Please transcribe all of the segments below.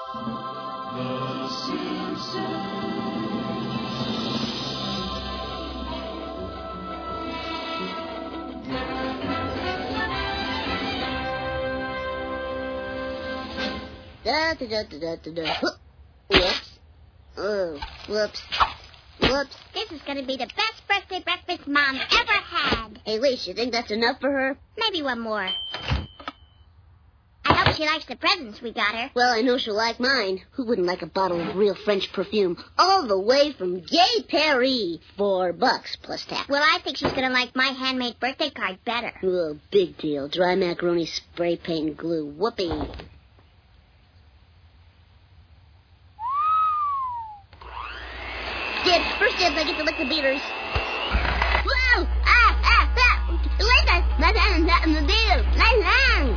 The Simpsons. Da da da da da da. Whoops. Oh, whoops. Whoops. This is going to be the best birthday breakfast Mom ever had. Hey, Lise, you think that's enough for her? Maybe one more. I hope she likes the presents we got her. Well, I know she'll like mine. Who wouldn't like a bottle of real French perfume? All the way from Gay Paris. $4 plus tax. Well, I think she's going to like my handmade birthday card better. Oh, big deal. Dry macaroni, spray paint, and glue. Whoopee. Dibs. First dibs, I get to lick the beaters. Whoa! Lisa! My hand's not in the beer. My hand!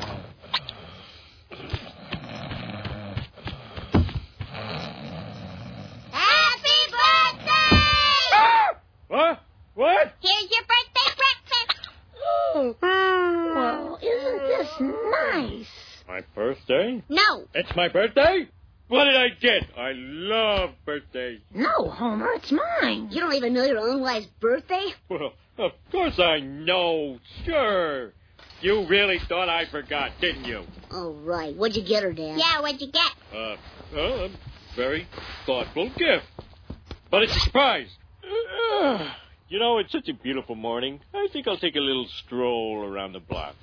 Happy birthday! What? Here's your birthday breakfast. Well, isn't this nice? My birthday? No. It's my birthday? What did I get? I love birthdays. No, Homer, it's mine. You don't even know your own wife's birthday? Well, of course I know. Sure. You really thought I forgot, didn't you? Oh, right. What'd you get her, Dad? Yeah, what'd you get? A very thoughtful gift. But it's a surprise. You know, it's such a beautiful morning. I think I'll take a little stroll around the block.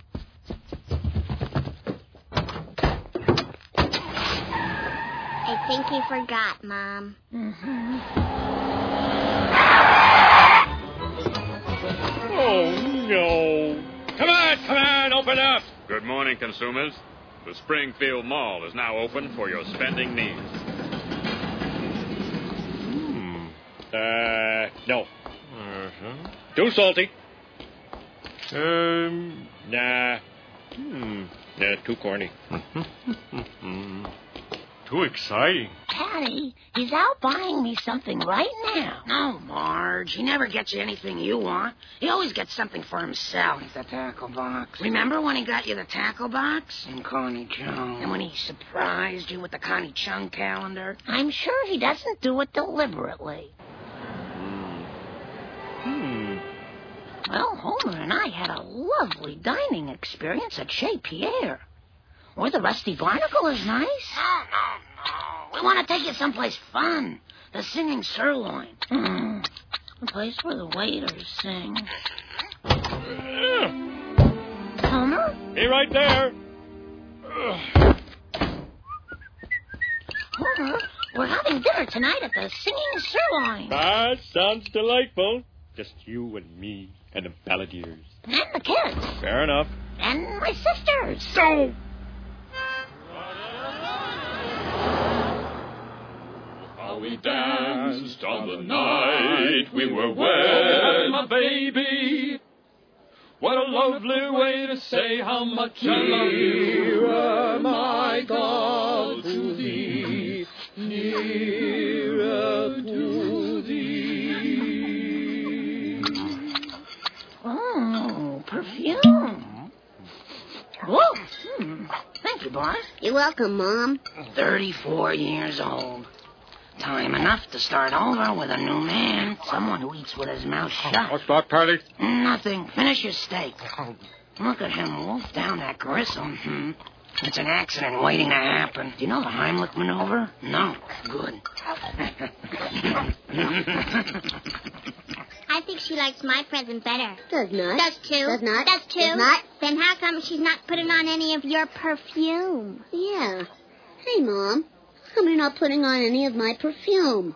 I think you forgot, Mom. Oh, no. Come on, open up. Good morning, consumers. The Springfield Mall is now open for your spending needs. No. Too salty. Nah. Nah, too corny. Too exciting. Daddy, he's out buying me something right now. No, Marge, he never gets you anything you want. He always gets something for himself. The tackle box. Remember when he got you the tackle box? And Connie Chung. And when he surprised you with the Connie Chung calendar? I'm sure he doesn't do it deliberately. Well, Homer and I had a lovely dining experience at Chez Pierre. Or the Rusty Barnacle is nice. No. We want to take you someplace fun. The Singing Sirloin. A place where the waiters sing. Homer? Be right there. Homer, we're having dinner tonight at the Singing Sirloin. Ah, sounds delightful. Just you and me and the Balladeers. And the kids. Fair enough. And my sisters. So... How we danced on the night we were wed, my baby. What a lovely way to say how much I love you. Nearer, my God, to thee. Nearer to thee. Oh, perfume. Whoa. Thank you, boy. You're welcome, Mom. 34 years old. Time enough to start over with a new man. Someone who eats with his mouth shut. What's that, Patty? Nothing. Finish your steak. Look at him wolf down that gristle. It's an accident waiting to happen. Do you know the Heimlich maneuver? No. Good. I think she likes my present better. Does not. Does too. Does not. Does too. Does not. Then how come she's not putting on any of your perfume? Yeah. Hey, Mom. How come you're not putting on any of my perfume?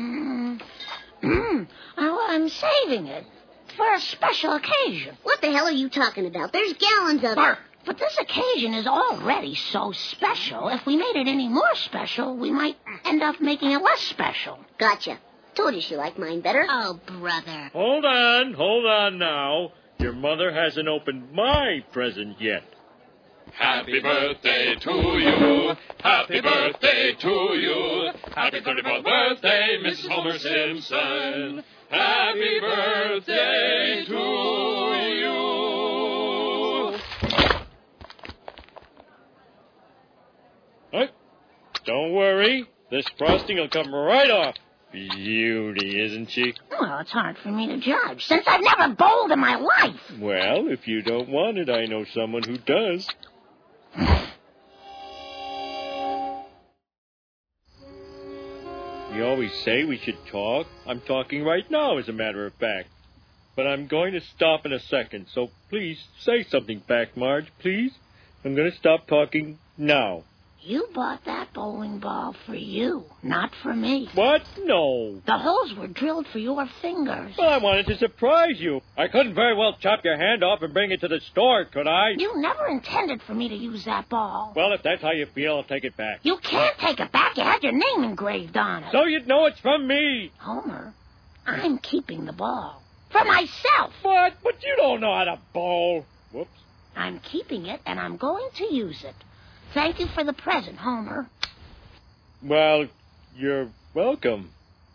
I'm saving it for a special occasion. What the hell are you talking about? There's gallons of it. But this occasion is already so special. If we made it any more special, we might end up making it less special. Gotcha. Told you she liked mine better. Oh, brother. Hold on now. Your mother hasn't opened my present yet. Happy birthday to you. Happy birthday to you. Happy 34th birthday, Mrs. Homer Simpson. Happy birthday to you. Don't worry. This frosting will come right off. Beauty, isn't she? Well, it's hard for me to judge, since I've never bowled in my life. Well, if you don't want it, I know someone who does. You always say we should talk. I'm talking right now, as a matter of fact. But I'm going to stop in a second, so please say something back, Marge, please. I'm going to stop talking now. You bought that bowling ball for you, not for me. What? No. The holes were drilled for your fingers. Well, I wanted to surprise you. I couldn't very well chop your hand off and bring it to the store, could I? You never intended for me to use that ball. Well, if that's how you feel, I'll take it back. You can't take it back. You had your name engraved on it. So you'd know it's from me. Homer, I'm keeping the ball. For myself. What? But you don't know how to bowl. Whoops. I'm keeping it, and I'm going to use it. Thank you for the present, Homer. Well, you're welcome.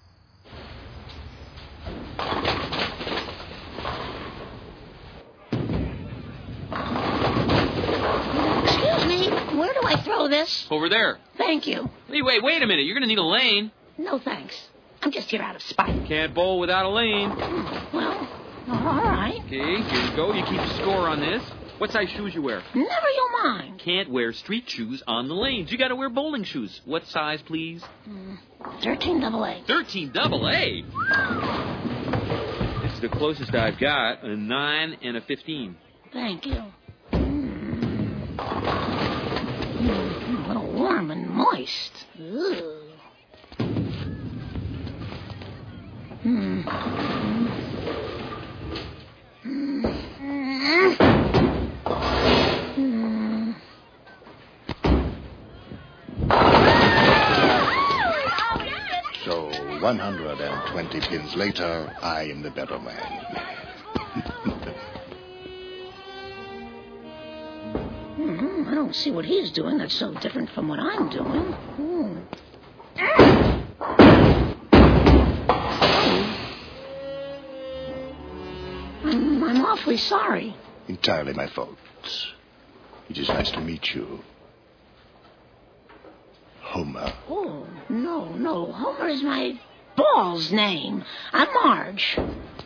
Excuse me, where do I throw this? Over there. Thank you. Hey, wait a minute. You're going to need a lane. No thanks. I'm just here out of spite. Can't bowl without a lane. Well, all right. Okay, here you go. You keep score on this. What size shoes you wear? Never you mind. Can't wear street shoes on the lanes. You got to wear bowling shoes. What size, please? 13 AA. 13 AA? This is the closest I've got. A 9 and a 15. Thank you. A little warm and moist. Ooh. So, 120 pins later, I am the better man. I don't see what he's doing that's so different from what I'm doing. I'm awfully sorry. Entirely my fault. It is nice to meet you. Homer. Oh, no. Homer is my ball's name. I'm Marge.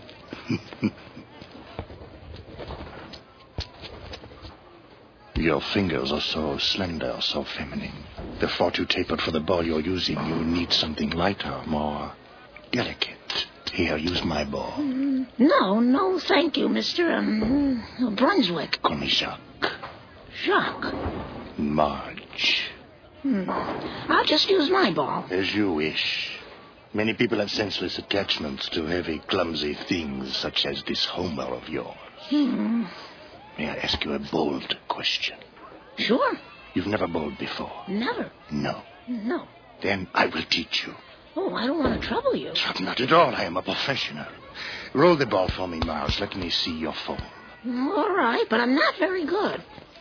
Your fingers are so slender, so feminine. The thought you tapered for the ball you're using, you need something lighter, more delicate. Here, use my ball. No, thank you, Mr. Brunswick. Call me Jacques. Jacques. Marge. I'll just use my ball. As you wish. Many people have senseless attachments to heavy, clumsy things, such as this Homer of yours. May I ask you a bold question? Sure. You've never bowled before? Never. No. No. Then I will teach you. Oh, I don't want to trouble you. Not at all. I am a professional. Roll the ball for me, Marge. Let me see your form. All right, but I'm not very good.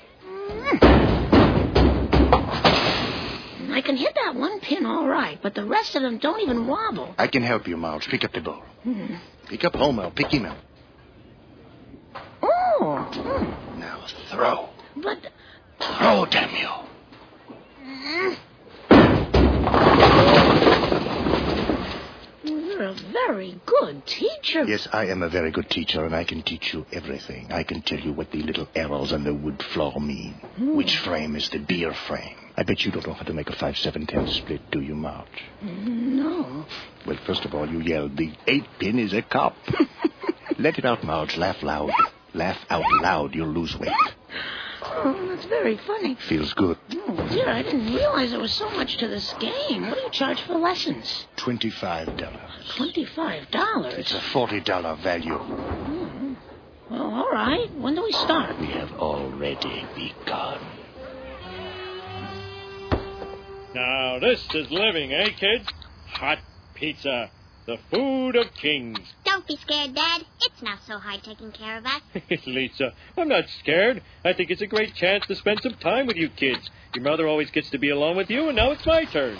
I can hit that one pin all right, but the rest of them don't even wobble. I can help you, Marge. Pick up the ball. Pick up Homer. Pick him up. Oh. Now throw. But... Throw, damn you. You're a very good teacher. Yes, I am a very good teacher, and I can teach you everything. I can tell you what the little arrows on the wood floor mean. Which frame is the beer frame. I bet you don't know how to make a 5-7-10 split, do you, Marge? No. Well, first of all, you yell, the 8-pin is a cup. Let it out, Marge. Laugh loud. Laugh out loud. You'll lose weight. Oh, that's very funny. Feels good. Oh, dear, I didn't realize there was so much to this game. What do you charge for lessons? $25. $25? It's a $40 value. Well, all right. When do we start? We have already begun. Now, this is living, eh, kids? Hot pizza. The food of kings. Don't be scared, Dad. It's not so hard taking care of us. Lisa, I'm not scared. I think it's a great chance to spend some time with you kids. Your mother always gets to be alone with you, and now it's my turn.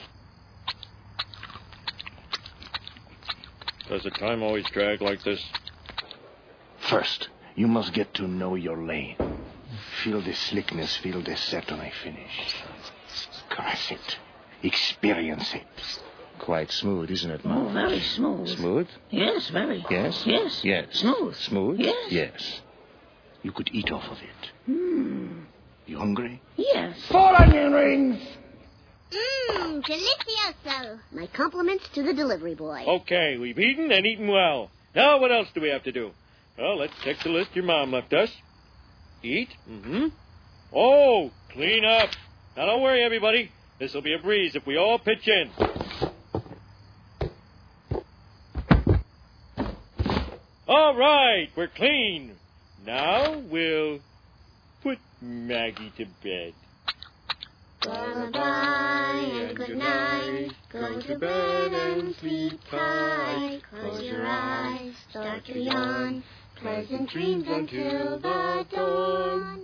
Does the time always drag like this? First, you must get to know your lane. Feel the slickness, feel the set when I finish. Caress it. Experience it. Quite smooth, isn't it, Marge? Oh, very smooth. Smooth? Yes, very. Yes? Yes. Yes. Smooth. Smooth? Yes. Yes. You could eat off of it. You hungry? Yes. 4 onion rings! Delicioso. My compliments to the delivery boy. Okay, we've eaten and eaten well. Now what else do we have to do? Well, let's check the list your mom left us. Eat. Mm-hmm. Oh, clean up. Now don't worry, everybody. This'll be a breeze if we all pitch in. All right, we're clean. Now we'll put Maggie to bed. Bye-bye and good night. Go to bed and sleep tight. Close your eyes, start to yawn. Pleasant dreams until the dawn.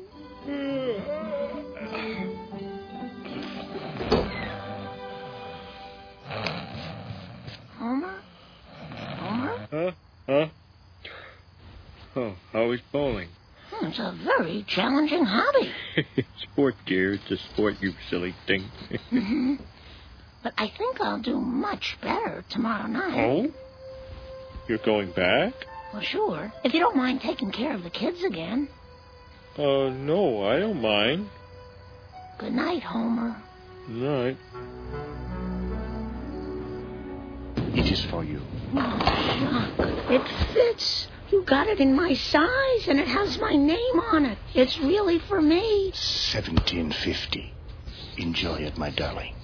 Homer? Homer? Huh? Oh, how is bowling? It's a very challenging hobby. Sport, dear. It's a sport, you silly thing. But I think I'll do much better tomorrow night. Oh? You're going back? Well, sure. If you don't mind taking care of the kids again. No, I don't mind. Good night, Homer. Night. It is for you. Oh, Chuck, it fits. You got it in my size, and it has my name on it. It's really for me. 1750. Enjoy it, my darling.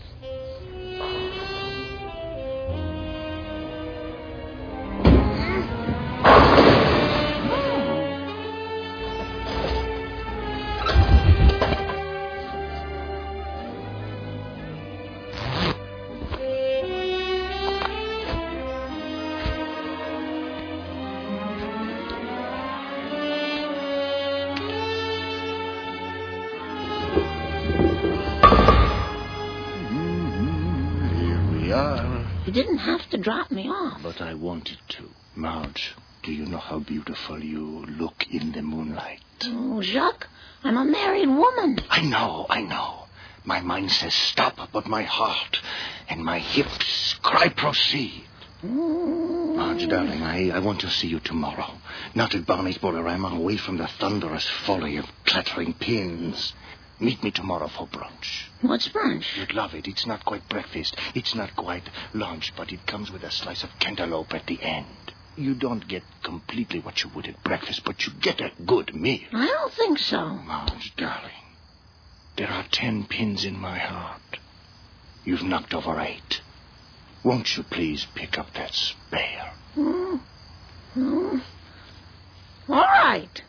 You didn't have to drop me off. But I wanted to. Marge, do you know how beautiful you look in the moonlight? Oh, Jacques, I'm a married woman. I know. My mind says stop, but my heart and my hips cry proceed. Marge, darling, I want to see you tomorrow. Not at Barney's Bolorama, away from the thunderous folly of clattering pins. Meet me tomorrow for brunch. What's brunch? You'd love it. It's not quite breakfast. It's not quite lunch, but it comes with a slice of cantaloupe at the end. You don't get completely what you would at breakfast, but you get a good meal. I don't think so. Marge, darling, there are 10 pins in my heart. You've knocked over 8. Won't you please pick up that spare? All right.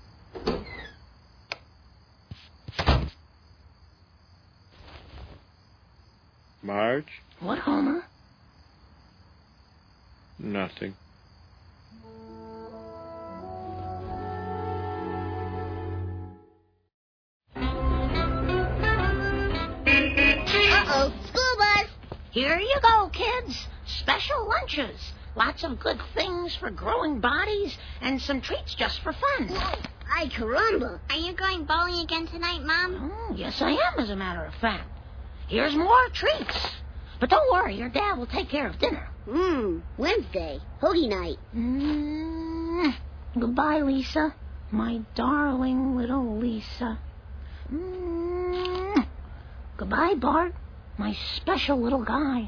Marge? What, Homer? Nothing. Uh-oh, school bus. Here you go, kids. Special lunches. Lots of good things for growing bodies and some treats just for fun. Ay, caramba. Are you going bowling again tonight, Mom? Oh, yes, I am, as a matter of fact. Here's more treats. But don't worry, your dad will take care of dinner. Wednesday, hoagie night. Goodbye, Lisa. My darling little Lisa. Goodbye, Bart. My special little guy.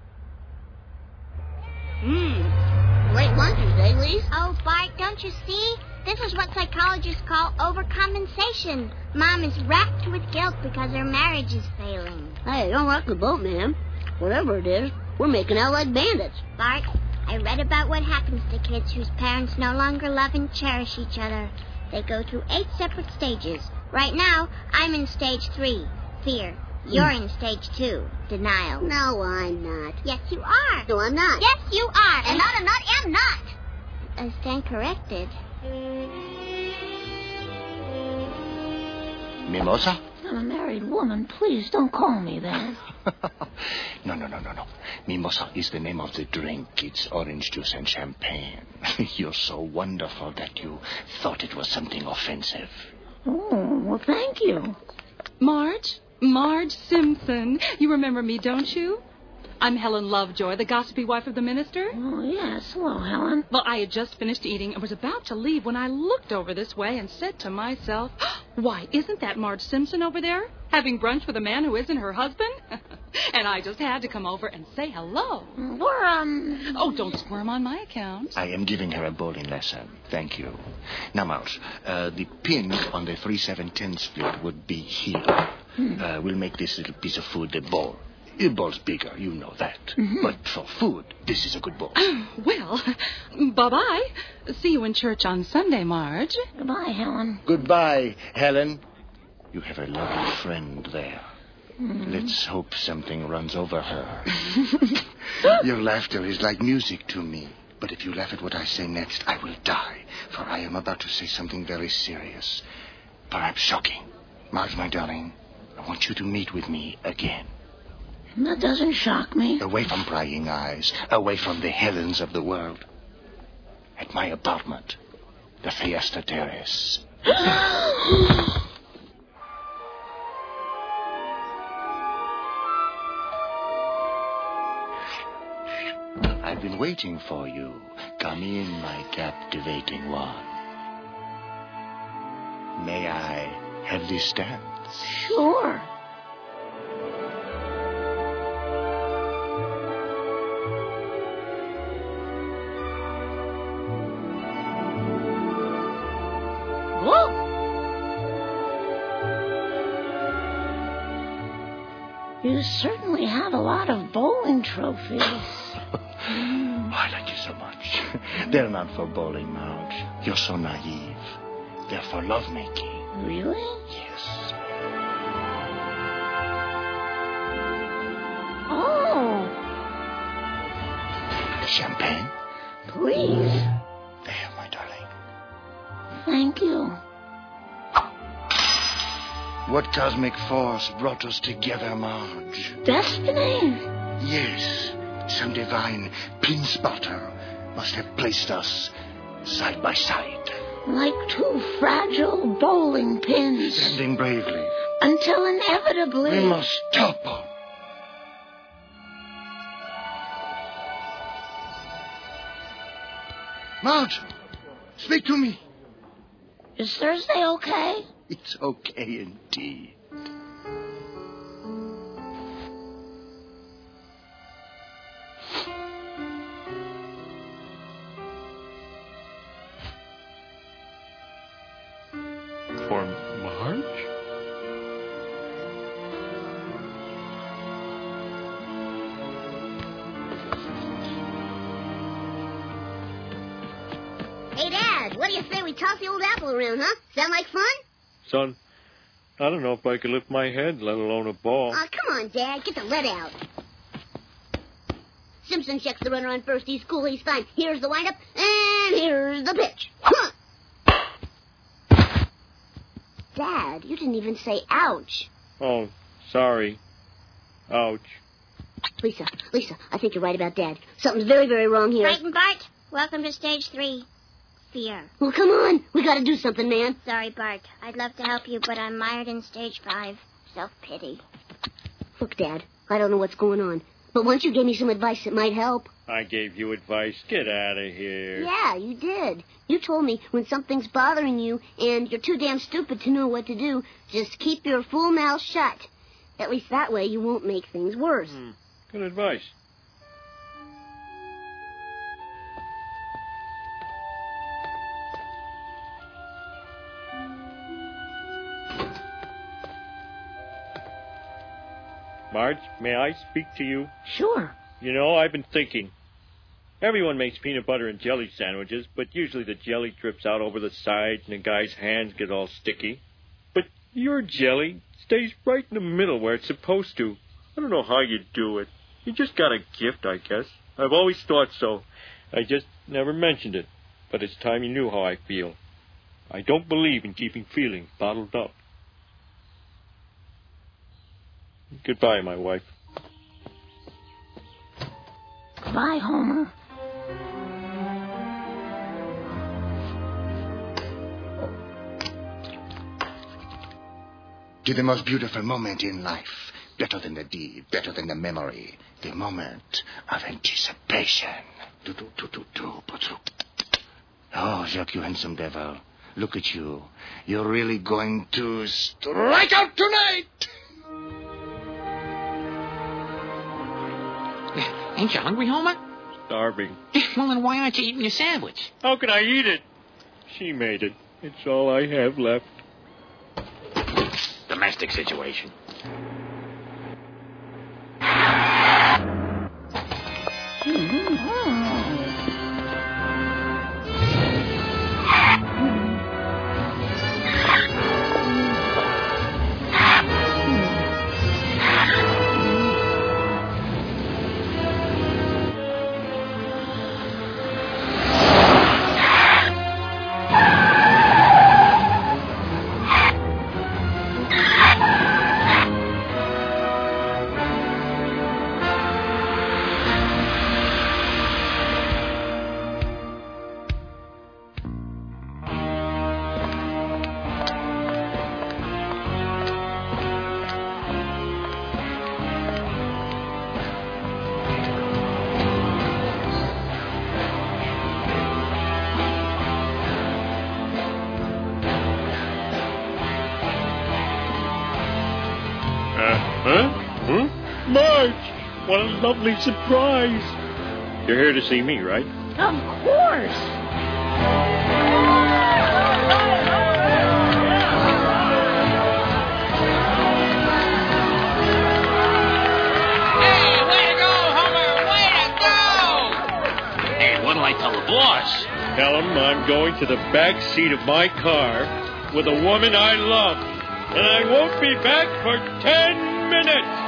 Great lunches, eh, Lise? Oh, Bart, don't you see? This is what psychologists call overcompensation. Mom is racked with guilt because her marriage is failing. Hey, don't rock the boat, ma'am. Whatever it is, we're making out like bandits. Bart, I read about what happens to kids whose parents no longer love and cherish each other. They go through 8 separate stages. Right now, I'm in stage 3, fear. You're in stage 2, denial. No, I'm not. Yes, you are. No, I'm not. Yes, you are. I'm not, am not. I stand corrected. Mimosa? I'm a married woman. Please don't call me that. No. Mimosa is the name of the drink. It's orange juice and champagne. You're so wonderful that you thought it was something offensive. Oh, well, thank you. Marge, Marge Simpson. You remember me, don't you? I'm Helen Lovejoy, the gossipy wife of the minister. Oh, yes. Hello, Helen. Well, I had just finished eating and was about to leave when I looked over this way and said to myself, why, isn't that Marge Simpson over there, having brunch with a man who isn't her husband? And I just had to come over and say hello. We're, Oh, don't squirm on my account. I am giving her a bowling lesson. Thank you. Now, Marge, the pin on the 3/7/10 split would be here. We'll make this little piece of food a bowl. The bowl's bigger, you know that. But for food, this is a good bowl. Well, bye-bye. See you in church on Sunday, Marge. Goodbye, Helen. Goodbye, Helen. You have a lovely friend there. Let's hope something runs over her. Your laughter is like music to me. But if you laugh at what I say next, I will die. For I am about to say something very serious. Perhaps shocking. Marge, my darling, I want you to meet with me again. That doesn't shock me. Away from prying eyes. Away from the Helens of the world. At my apartment. The Fiesta Terrace. I've been waiting for you. Come in, my captivating one. May I have this dance? Sure. You certainly have a lot of bowling trophies. I like you so much. They're not for bowling, Marge. You're so naive. They're for lovemaking. Really? Yes. Oh. Champagne? Please. There, my darling. Thank you. What cosmic force brought us together, Marge? Destiny? Yes. Some divine pin spotter must have placed us side by side. Like two fragile bowling pins. Standing bravely. Until inevitably... We must topple. Marge, speak to me. Is Thursday okay? It's okay indeed. For Marge? Hey, Dad, what do you say we toss the old apple around, huh? Sound like fun? Son, I don't know if I could lift my head, let alone a ball. Oh, come on, Dad. Get the lead out. Simpson checks the runner on first. He's cool. He's fine. Here's the windup, and here's the pitch. Huh. Dad, you didn't even say ouch. Oh, sorry. Ouch. Lisa, I think you're right about Dad. Something's very, very wrong here. Right, and Bart, welcome to stage 3. Fear. Well, come on. We gotta do something, man. Sorry, Bart. I'd love to help you, but I'm mired in stage 5. Self-pity. Look, Dad, I don't know what's going on. But once you gave me some advice that might help. I gave you advice. Get out of here. Yeah, you did. You told me when something's bothering you and you're too damn stupid to know what to do, just keep your fool mouth shut. At least that way you won't make things worse. Good advice. Marge, may I speak to you? Sure. You know, I've been thinking. Everyone makes peanut butter and jelly sandwiches, but usually the jelly drips out over the side and the guy's hands get all sticky. But your jelly stays right in the middle where it's supposed to. I don't know how you do it. You just got a gift, I guess. I've always thought so. I just never mentioned it. But it's time you knew how I feel. I don't believe in keeping feelings bottled up. Goodbye, my wife. Goodbye, Homer. to the most beautiful moment in life. Better than the deed, better than the memory. The moment of anticipation. Oh, Jacques, you handsome devil. Look at you. You're really going to strike out tonight! Ain't you hungry, Homer? Starving. Well, then why aren't you eating your sandwich? How can I eat it? She made it. It's all I have left. Domestic situation. Marge! What a lovely surprise! You're here to see me, right? Of course. What'll I tell the boss? Tell him I'm going to the back seat of my car with a woman I love, and I won't be back for 10 minutes.